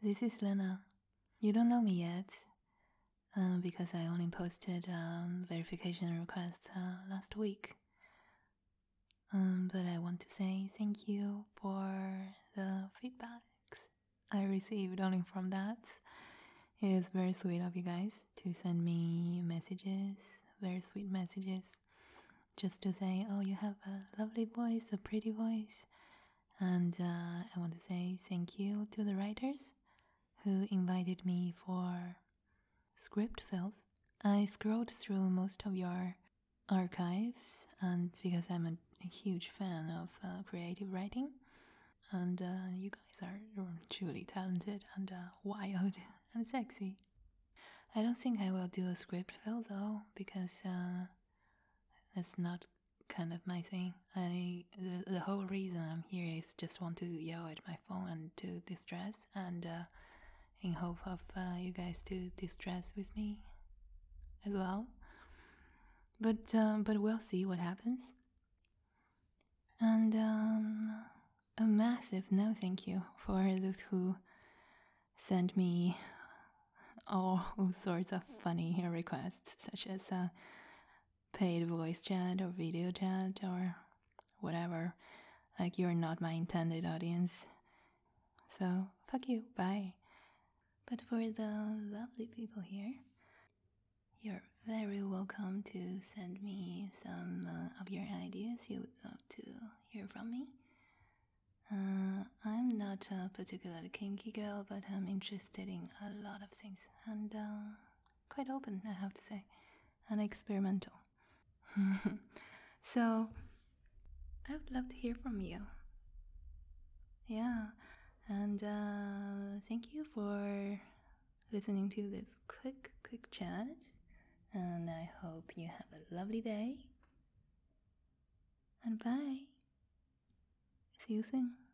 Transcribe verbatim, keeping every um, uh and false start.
this is Lena. You don't know me yet, uh, because I only posted um, verification requests uh, last week. Um, but I want to say thank you for the feedbacks I received only from that. It is very sweet of you guys to send me messages, very sweet messages, just to say, oh, you have a lovely voice, a pretty voice. And uh, I want to say thank you to the writers who invited me for script fills. I scrolled through most of your archives, and because I'm a, a huge fan of uh, creative writing, and uh, you guys are truly talented and uh, wild and sexy. I don't think I will do a script fill though, because uh, that's not kind of my thing. I the, the whole reason I'm here is just want to yell at my phone and to distress, and uh, in hope of uh, you guys to distress with me as well. But um, but we'll see what happens. And um, a massive no thank you for those who sent me all sorts of funny requests, such as uh, paid voice chat or video chat or whatever. Like, you're not my intended audience. So, fuck you, bye. But for the lovely people here, you're very welcome to send me some uh, of your ideas you would love to hear from me. Uh, I'm not a particularly kinky girl, but I'm interested in a lot of things, and uh, quite open, I have to say, and experimental. So, I would love to hear from you. Yeah, and uh, thank you for listening to this quick, quick chat, and I hope you have a lovely day, and bye. See you soon.